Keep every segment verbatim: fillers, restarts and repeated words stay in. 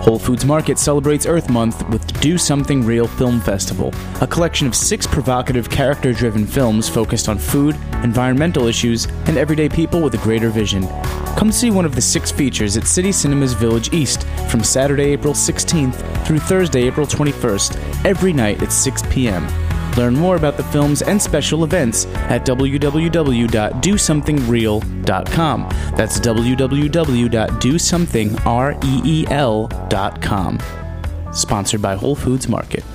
Whole Foods Market celebrates Earth Month with Do Something Real Film Festival, a collection of six provocative, character-driven films focused on food, environmental issues, and everyday people with a greater vision. Come see one of the six features at City Cinemas Village East from Saturday, April sixteenth through Thursday, April twenty-first, every night at six p.m. Learn more about the films and special events at w w w dot do something real dot com. That's w w w dot do something real dot com. Sponsored by Whole Foods Market.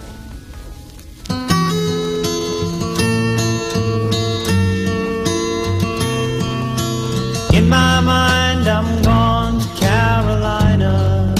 In my mind, I'm gone to Carolina.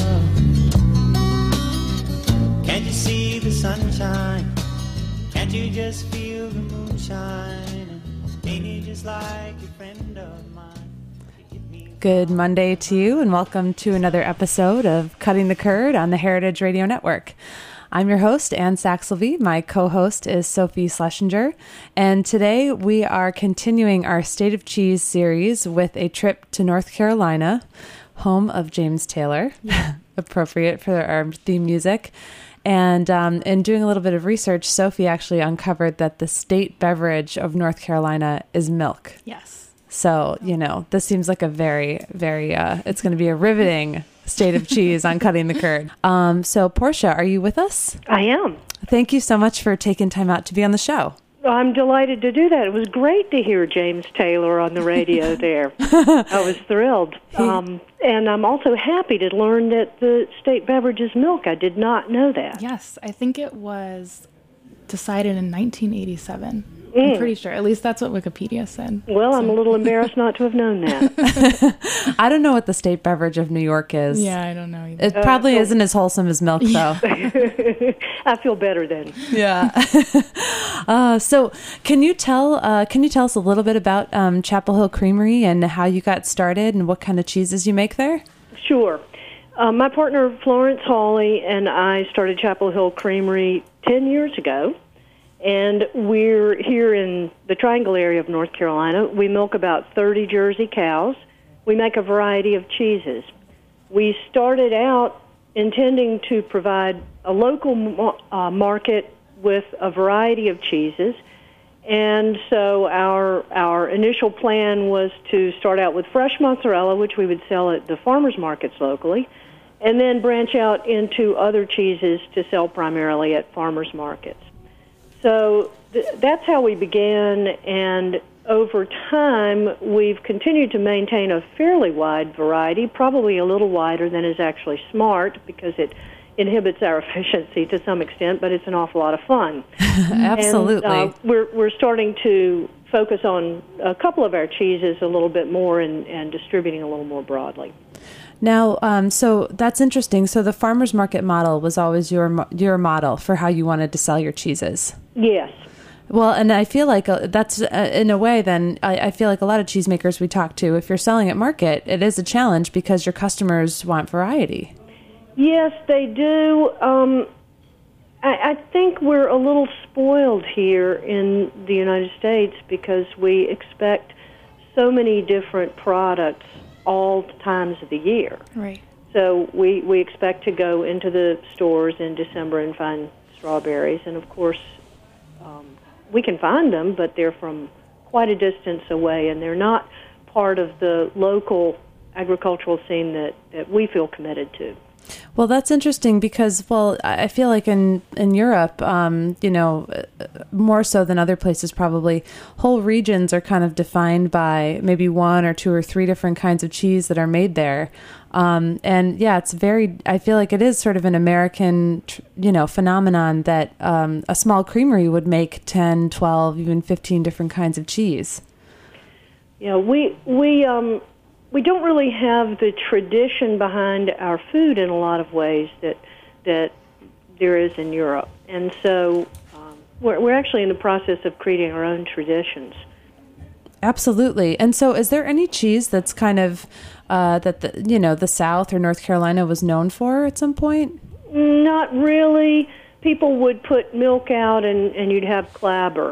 Can't you see the sunshine? Can't you just feel the moonshine? Ain't you just like a friend of mine? Good Monday to you, and welcome to another episode of Cutting the Curd on the Heritage Radio Network. I'm your host, Ann Saxelby. My co-host is Sophie Schlesinger, and today we are continuing our State of Cheese series with a trip to North Carolina, home of James Taylor, yeah. Appropriate for our theme music. And um, in doing a little bit of research, Sophie actually uncovered that the state beverage of North Carolina is milk. Yes. So, you know, this seems like a very, very, uh, it's going to be a riveting State of Cheese on Cutting the Curd. Um, so, Portia, are you with us? I am. Thank you so much for taking time out to be on the show. I'm delighted to do that. It was great to hear James Taylor on the radio there. I was thrilled. Um, and I'm also happy to learn that the state beverage is milk. I did not know that. Yes, I think it was decided in nineteen eighty-seven. Mm. I'm pretty sure. At least that's what Wikipedia said. Well, so. I'm a little embarrassed not to have known that. I don't know what the state beverage of New York is. Yeah, I don't know either. It probably uh, so, isn't as wholesome as milk, though. I feel better then. Yeah. uh, so, can you tell uh, can you tell us a little bit about um, Chapel Hill Creamery and how you got started and what kind of cheeses you make there? Sure. Uh, my partner Florence Hawley and I started Chapel Hill Creamery ten years ago. And we're here in the Triangle area of North Carolina. We milk about thirty Jersey cows. We make a variety of cheeses. We started out intending to provide a local uh, market with a variety of cheeses. And so our our initial plan was to start out with fresh mozzarella, which we would sell at the farmers markets locally, and then branch out into other cheeses to sell primarily at farmers markets. So th- that's how we began, and over time, we've continued to maintain a fairly wide variety, probably a little wider than is actually smart, because it inhibits our efficiency to some extent, but it's an awful lot of fun. Absolutely. And, uh, we're, we're starting to focus on a couple of our cheeses a little bit more and, and distributing a little more broadly. Now, um, so that's interesting. So the farmers market model was always your your model for how you wanted to sell your cheeses. Yes. Well, and I feel like uh, that's, uh, in a way, then, I, I feel like a lot of cheesemakers we talk to, if you're selling at market, it is a challenge because your customers want variety. Yes, they do. Um, I, I think we're a little spoiled here in the United States because we expect so many different products all times of the year. Right. So we, we expect to go into the stores in December and find strawberries, and of course um, we can find them, but they're from quite a distance away, and they're not part of the local agricultural scene that, that we feel committed to. Well, that's interesting because, well, I feel like in, in Europe, um, you know, more so than other places probably, whole regions are kind of defined by maybe one or two or three different kinds of cheese that are made there. Um, and yeah, it's very, I feel like it is sort of an American, you know, phenomenon that um, a small creamery would make ten, twelve, even fifteen different kinds of cheese. Yeah, we, we, um, we don't really have the tradition behind our food in a lot of ways that that there is in Europe. And so um, we're, we're actually in the process of creating our own traditions. Absolutely. And so is there any cheese that's kind of, uh, that, the, you know, the South or North Carolina was known for at some point? Not really. People would put milk out and, and you'd have clabber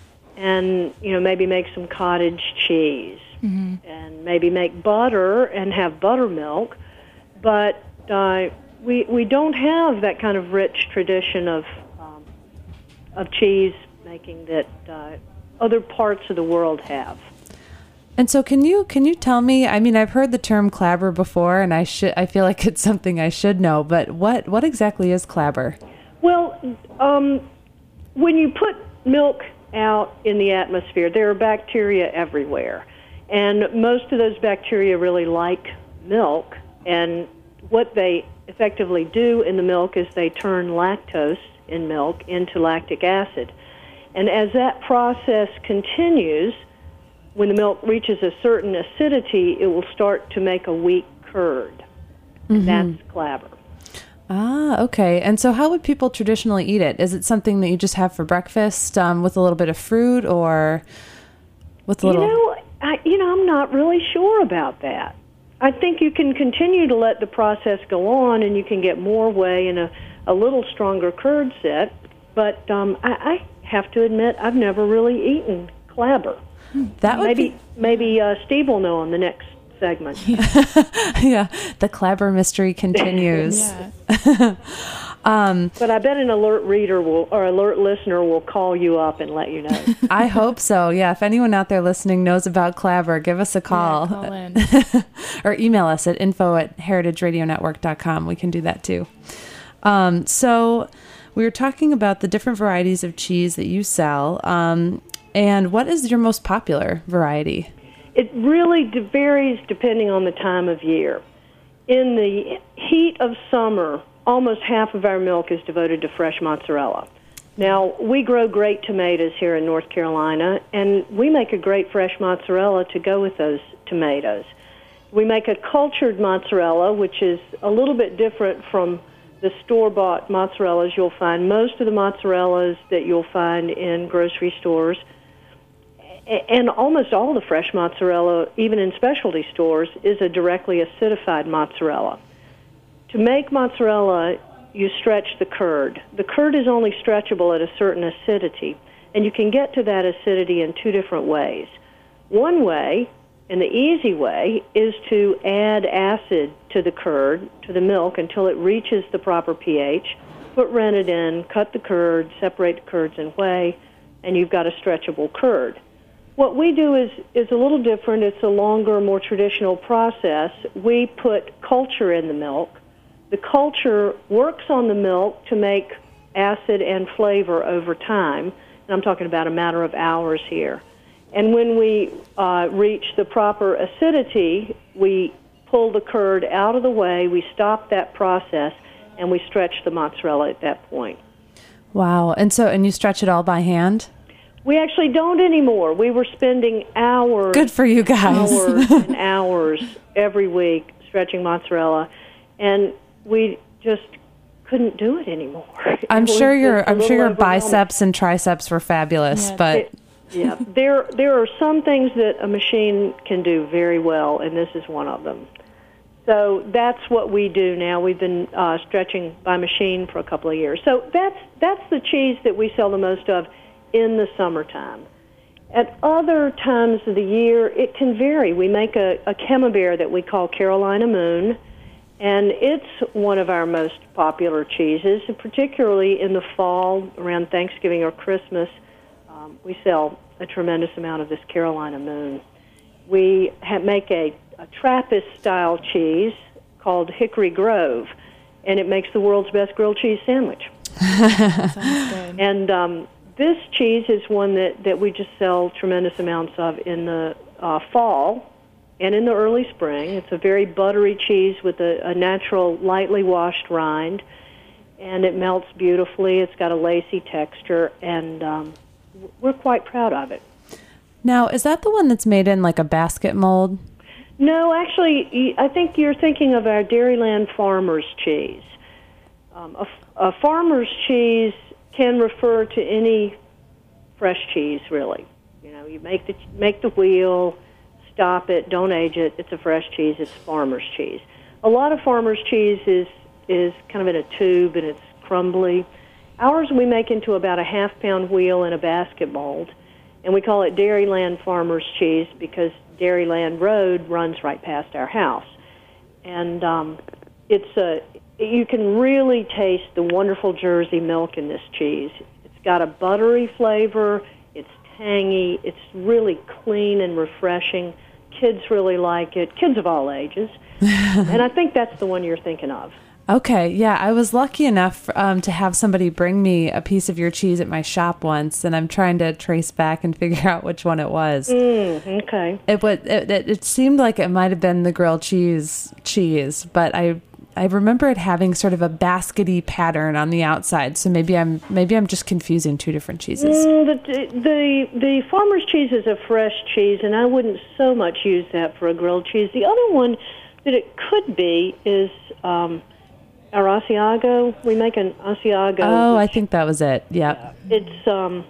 and, you know, maybe make some cottage cheese. Mm-hmm. And maybe make butter and have buttermilk. But uh, we we don't have that kind of rich tradition of um, of cheese making that uh, other parts of the world have. And so, can you can you tell me? I mean, I've heard the term clabber before, and I should I feel like it's something I should know. But what what exactly is clabber? Well, um, when you put milk out in the atmosphere, there are bacteria everywhere, and most of those bacteria really like milk. And what they effectively do in the milk is they turn lactose in milk into lactic acid. And as that process continues, when the milk reaches a certain acidity, it will start to make a weak curd. Mm-hmm. That's clabber. Ah, okay. And so how would people traditionally eat it? Is it something that you just have for breakfast um, with a little bit of fruit, or with a little... You know, I, you know, I'm not really sure about that. I think you can continue to let the process go on, and you can get more whey and a, a little stronger curd set. But um, I, I have to admit, I've never really eaten clabber. That would maybe be... maybe uh, Steve will know on the next segment. Yeah, the clabber mystery continues. Yeah. um, but I bet an alert reader will or alert listener will call you up and let you know. I hope so. Yeah, if anyone out there listening knows about clabber, give us a call. Yeah, call in. Or email us at info at heritage radio network dot com. We can do that too. Um, so we were talking about the different varieties of cheese that you sell. Um, and what is your most popular variety? It really de- varies depending on the time of year. In the heat of summer, almost half of our milk is devoted to fresh mozzarella. Now, we grow great tomatoes here in North Carolina, and we make a great fresh mozzarella to go with those tomatoes. We make a cultured mozzarella, which is a little bit different from the store-bought mozzarella's you'll find. Most of the mozzarellas that you'll find in grocery stores, and almost all the fresh mozzarella, even in specialty stores, is a directly acidified mozzarella. To make mozzarella, you stretch the curd. The curd is only stretchable at a certain acidity, and you can get to that acidity in two different ways. One way, and the easy way, is to add acid to the curd, to the milk, until it reaches the proper pH, put rennet in, cut the curd, separate the curds and whey, and you've got a stretchable curd. What we do is, is a little different. It's a longer, more traditional process. We put culture in the milk. The culture works on the milk to make acid and flavor over time, and I'm talking about a matter of hours here. And when we uh, reach the proper acidity, we pull the curd out of the whey, we stop that process, and we stretch the mozzarella at that point. Wow. And so, and you stretch it all by hand? We actually don't anymore. We were spending hours. Good for you guys. Hours and hours every week stretching mozzarella, and we just couldn't do it anymore. I'm it sure your I'm sure your overwhelming. biceps and triceps were fabulous, Yeah. but It, yeah, there there are some things that a machine can do very well, and this is one of them. So that's what we do now. We've been uh, stretching by machine for a couple of years. So that's that's the cheese that we sell the most of in the summertime. At other times of the year, it can vary. We make a, a camembert that we call Carolina Moon, and it's one of our most popular cheeses, and particularly in the fall, around Thanksgiving or Christmas, um, we sell a tremendous amount of this Carolina Moon. We ha- make a, a Trappist-style cheese called Hickory Grove, and it makes the world's best grilled cheese sandwich. Sounds good. And um, this cheese is one that, that we just sell tremendous amounts of in the uh, fall and in the early spring. It's a very buttery cheese with a, a natural, lightly washed rind, and it melts beautifully. It's got a lacy texture, and um, we're quite proud of it. now is that the one that's made in like a basket mold? No, actually, I think you're thinking of our Dairyland Farmer's cheese. Um, a, a farmer's cheese can refer to any fresh cheese, really. You know, you make the make the wheel, stop it, don't age it. It's a fresh cheese. It's farmer's cheese. A lot of farmer's cheese is is kind of in a tube and it's crumbly. Ours we make into about a half pound wheel in a basket mold, and we call it Dairyland Farmer's cheese because Dairyland Road runs right past our house, and um, it's a you can really taste the wonderful Jersey milk in this cheese. It's got a buttery flavor. It's tangy. It's really clean and refreshing. Kids really like it. Kids of all ages. And I think that's the one you're thinking of. Okay, yeah, I was lucky enough um, to have somebody bring me a piece of your cheese at my shop once, and I'm trying to trace back and figure out which one it was. Mm, okay. It, was, it, it it seemed like it might have been the grilled cheese cheese, but I I remember it having sort of a baskety pattern on the outside. So maybe I'm maybe I'm just confusing two different cheeses. Mm, the, the the farmer's cheese is a fresh cheese, and I wouldn't so much use that for a grilled cheese. The other one that it could be is um, our Asiago. We make an Asiago. Oh, which, I think that was it. Yep. uh, it's um,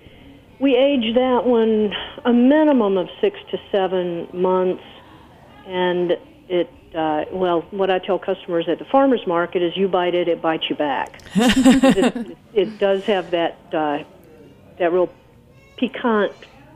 we age that one a minimum of six to seven months, and it. Uh, well, what I tell customers at the farmer's market is you bite it, it bites you back. it, it does have that uh, that real piquant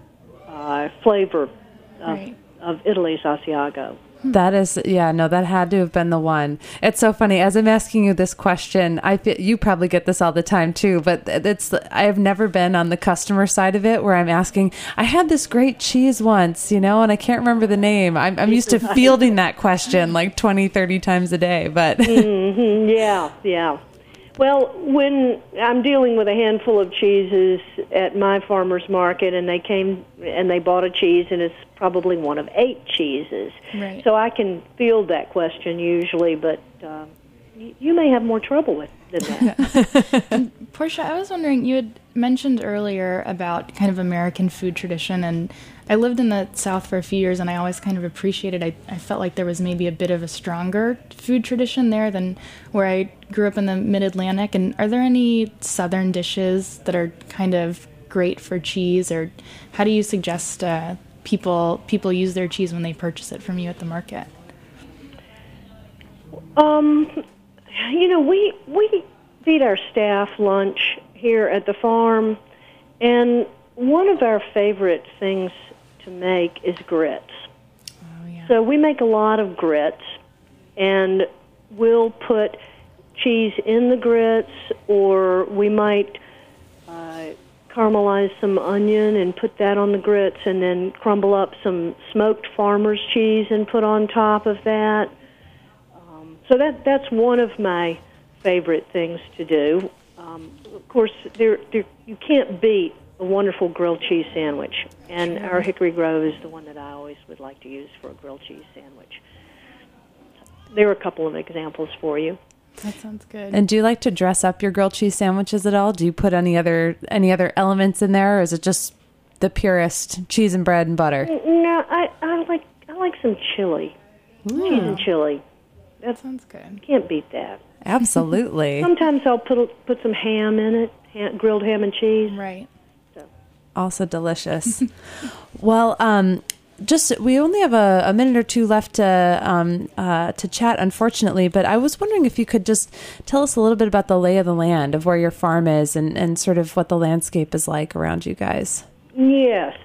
uh, flavor of, Right. of Italy's Asiago. That is, yeah, no, that had to have been the one. It's so funny. As I'm asking you this question, I feel, you probably get this all the time too, but it's, I have never been on the customer side of it where I'm asking, I had this great cheese once, you know, and I can't remember the name. I'm, I'm used to fielding that question like twenty, thirty times a day, but. Mm-hmm. Yeah, yeah. Well, when I'm dealing with a handful of cheeses at my farmer's market, and they came and they bought a cheese, and it's probably one of eight cheeses. Right. So I can field that question usually, but uh, y- you may have more trouble with than that. Portia, I was wondering, you had mentioned earlier about kind of American food tradition, and I lived in the South for a few years, and I always kind of appreciated, I, I felt like there was maybe a bit of a stronger food tradition there than where I grew up in the Mid-Atlantic. And are there any Southern dishes that are kind of great for cheese, or how do you suggest uh, people people use their cheese when they purchase it from you at the market? Um, you know, we we feed our staff lunch here at the farm, and one of our favorite things to make is grits. Oh, yeah. So we make a lot of grits, and we'll put cheese in the grits, or we might uh, caramelize some onion and put that on the grits, and then crumble up some smoked farmer's cheese and put on top of that. Um, so that that's one of my favorite things to do. Um, of course, there, there you can't beat a wonderful grilled cheese sandwich, and our Hickory Grove is the one that I always would like to use for a grilled cheese sandwich. There are a couple of examples for you. That sounds good. And do you like to dress up your grilled cheese sandwiches at all? Do you put any other any other elements in there, or is it just the purest cheese and bread and butter? No, I, I like I like some chili, Ooh. cheese and chili. That sounds good. Can't beat that. Absolutely. Sometimes I'll put put some ham in it, ham, grilled ham and cheese. Right. Also delicious. Well, um, just we only have a, a minute or two left to um, uh, to chat, unfortunately. But I was wondering if you could just tell us a little bit about the lay of the land of where your farm is, and, and sort of what the landscape is like around you guys. Yes,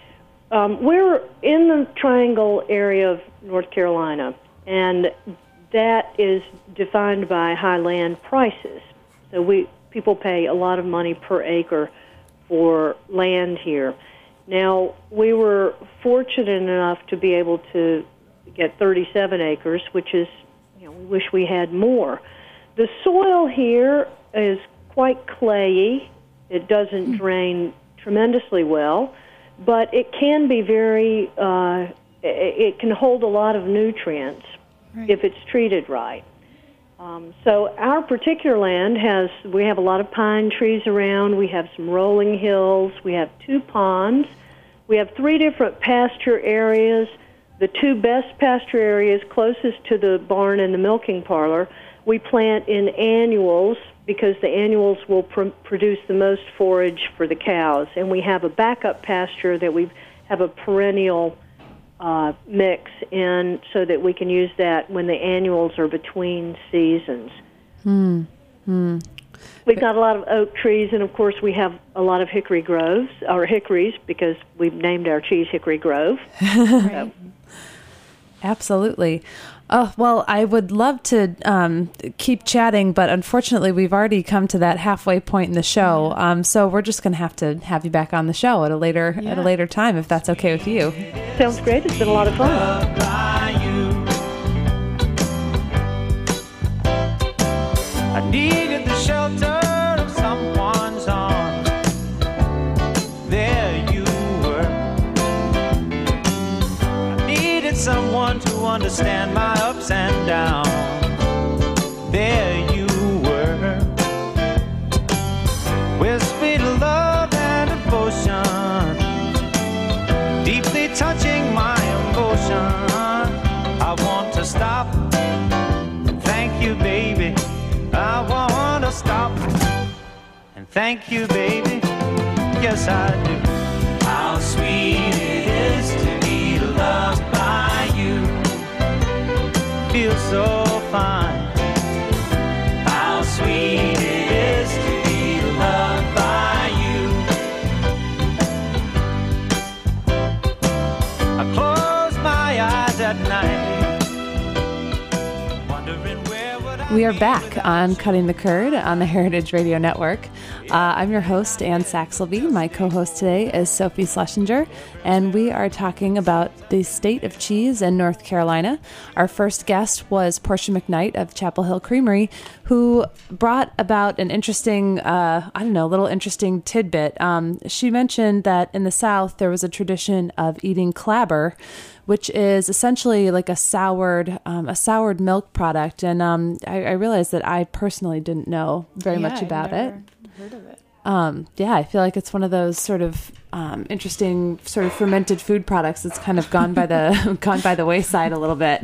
um, we're in the Triangle area of North Carolina, and that is defined by high land prices. So we people pay a lot of money per acre for land here. Now, we were fortunate enough to be able to get thirty-seven acres, which is, you know, we wish we had more. The soil here is quite clayey. It doesn't drain tremendously well, but it can be very, uh, it can hold a lot of nutrients Right. if it's treated right. Um, so our particular land has, we have a lot of pine trees around, we have some rolling hills, we have two ponds, we have three different pasture areas. The two best pasture areas closest to the barn and the milking parlor, we plant in annuals because the annuals will pr- produce the most forage for the cows. And we have a backup pasture that we have a perennial Uh, mix in so that we can use that when the annuals are between seasons. Hmm. Hmm. We've got a lot of oak trees, and of course we have a lot of hickory groves, or hickories, because we've named our cheese Hickory Grove. Right. Absolutely. Oh, well, I would love to um, keep chatting, but unfortunately, we've already come to that halfway point in the show. Um, so we're just going to have to have you back on the show at a later Yeah. at a later time, if that's okay with you. Sounds great. It's been a lot of fun. I needed the shelter of someone's arms. There you were. I needed someone to understand my ups and downs. There you were. With sweet love and devotion, deeply touching my emotion. I want to stop. Thank you, baby. I want to stop and thank you, baby. Yes, I do. How sweet it is to be loved by you. Feels so fine. How sweet it is to be loved by you. I close my eyes at night, wondering where would I We are be back without on you. Cutting the Curd on the Heritage Radio Network. Uh, I'm your host, Ann Saxelby. My co-host today is Sophie Schlesinger, and we are talking about the state of cheese in North Carolina. Our first guest was Portia McKnight of Chapel Hill Creamery, who brought about an interesting, uh, I don't know, little interesting tidbit. Um, she mentioned that in the South, there was a tradition of eating clabber, which is essentially like a soured, um, a soured milk product. And um, I, I realized that I personally didn't know very Yeah, much I've about it. never Heard of it. Um, yeah, I feel like it's one of those sort of um, interesting sort of fermented food products that's kind of gone by the gone by the wayside a little bit.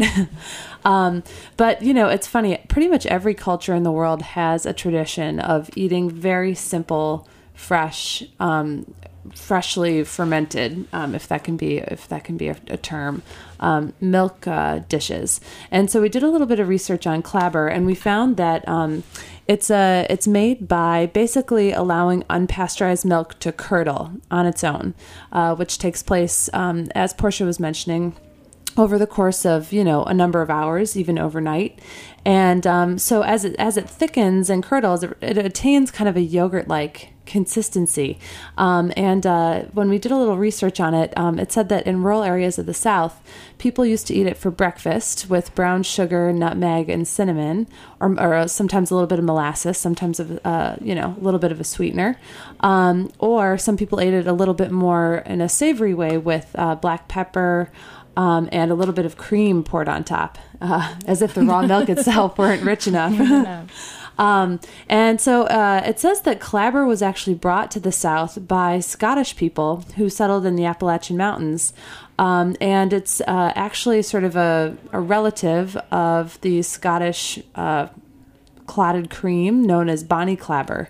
um, but you know, it's funny. Pretty much every culture in the world has a tradition of eating very simple, fresh, um, freshly fermented, um, if that can be if that can be a, a term, um, milk uh, dishes. And so we did a little bit of research on clabber, and we found that um, it's a it's made by basically allowing unpasteurized milk to curdle on its own, uh, which takes place, um, as Portia was mentioning, over the course of, you know, a number of hours, even overnight. And um, so as it as it thickens and curdles, it, it attains kind of a yogurt-like consistency. Um, and uh, when we did a little research on it, um, it said that in rural areas of the South, people used to eat it for breakfast with brown sugar, nutmeg, and cinnamon, or, or sometimes a little bit of molasses, sometimes of, uh, you know, a little bit of a sweetener. Um, or some people ate it a little bit more in a savory way with uh, black pepper, Um, and a little bit of cream poured on top, uh, as if the raw milk itself weren't rich enough. No. um, and so uh, it says that clabber was actually brought to the South by Scottish people who settled in the Appalachian Mountains. Um, and it's uh, actually sort of a, a relative of the Scottish uh, clotted cream known as Bonnie clabber.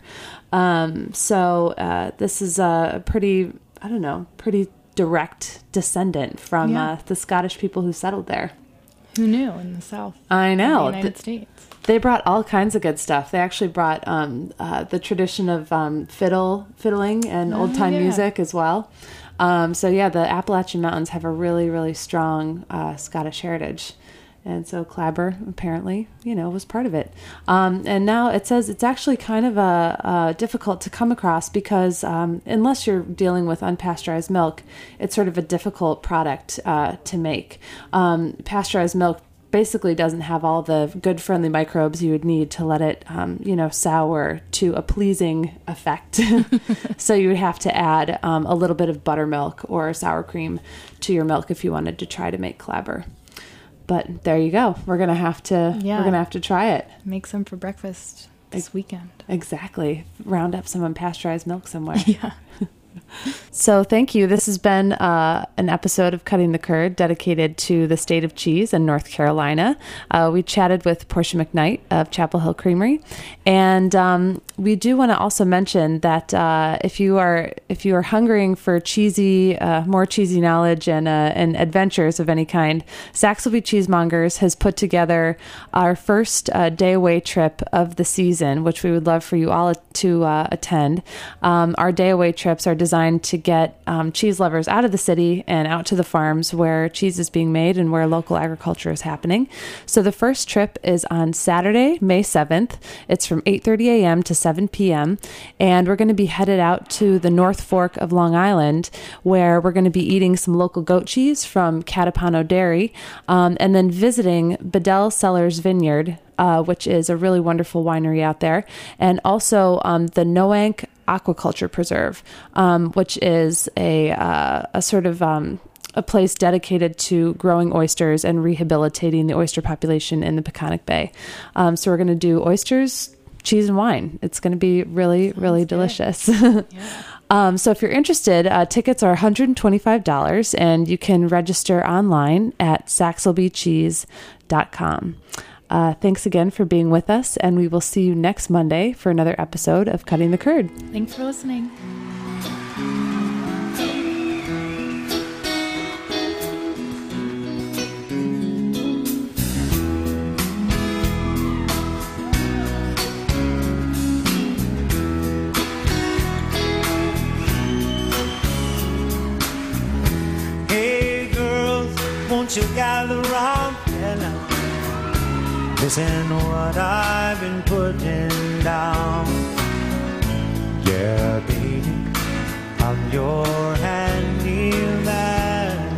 Um, so uh, this is a pretty, I don't know, pretty direct descendant from Yeah. uh, the Scottish people who settled there. Who knew in the South? I know. In the United Th- States. They brought all kinds of good stuff. They actually brought um, uh, the tradition of um, fiddle, fiddling and Oh, old time yeah. music as well. Um, so yeah, the Appalachian Mountains have a really, really strong uh, Scottish heritage. And so clabber, apparently, you know, was part of it. Um, and now it says it's actually kind of uh, uh, difficult to come across because um, unless you're dealing with unpasteurized milk, it's sort of a difficult product uh, to make. Um, pasteurized milk basically doesn't have all the good friendly microbes you would need to let it, um, you know, sour to a pleasing effect. So you would have to add um, a little bit of buttermilk or sour cream to your milk if you wanted to try to make clabber. But there you go. We're gonna have to. Yeah. We're gonna have to try it. Make some for breakfast this weekend. Exactly. Round up some unpasteurized milk somewhere. Yeah. So thank you. This has been uh, an episode of Cutting the Curd dedicated to the state of cheese in North Carolina. Uh, we chatted with Portia McKnight of Chapel Hill Creamery, and um, we do want to also mention that uh, if you are if you are hungering for cheesy, uh, more cheesy knowledge and uh, and adventures of any kind, Saxelby Cheesemongers has put together our first uh, day away trip of the season, which we would love for you all to uh, attend. Um, our day away trips are designed to get um, cheese lovers out of the city and out to the farms where cheese is being made and where local agriculture is happening. So the first trip is on Saturday, May seventh. It's from eight thirty a.m. to seven p.m. And we're going to be headed out to the North Fork of Long Island, where we're going to be eating some local goat cheese from Catapano Dairy, um, and then visiting Bedell Cellars Vineyard, uh, which is a really wonderful winery out there, and also um, the Noank Aquaculture Preserve, um, which is a uh, a sort of um, a place dedicated to growing oysters and rehabilitating the oyster population in the Peconic Bay. Um, so we're going to do oysters, cheese, and wine. It's going to be really, Sounds really good. delicious. Yeah. Um, so if you're interested, uh, tickets are one hundred twenty-five dollars, and you can register online at saxelby cheese dot com. Uh, thanks again for being with us, and we will see you next Monday for another episode of Cutting the Curd. Thanks for listening. Won't you gather round and now listen to what I've been putting down. Yeah, baby, I'm your handyman.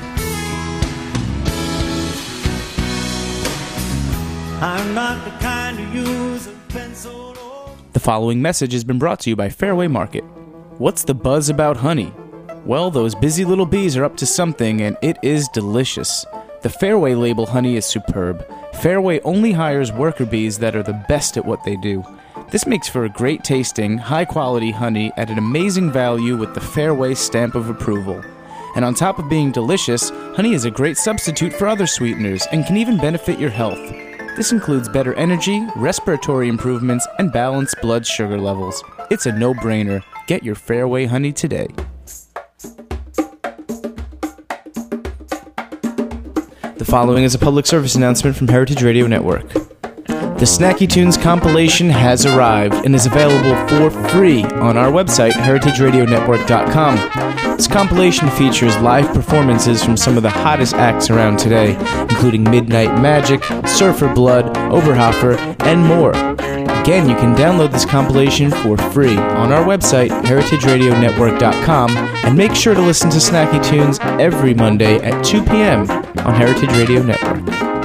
I'm not the kind to use a pencil or... The following message has been brought to you by Fairway Market. What's the buzz about honey? Well, those busy little bees are up to something, and it is delicious. The Fairway label honey is superb. Fairway only hires worker bees that are the best at what they do. This makes for a great tasting, high-quality honey at an amazing value with the Fairway stamp of approval. And on top of being delicious, honey is a great substitute for other sweeteners and can even benefit your health. This includes better energy, respiratory improvements, and balanced blood sugar levels. It's a no-brainer. Get your Fairway honey today. The following is a public service announcement from Heritage Radio Network. The Snacky Tunes compilation has arrived and is available for free on our website, heritage radio network dot com. This compilation features live performances from some of the hottest acts around today, including Midnight Magic, Surfer Blood, Oberhofer, and more. Again, you can download this compilation for free on our website, heritage radio network dot com, and make sure to listen to Snacky Tunes every Monday at two p.m. on Heritage Radio Network.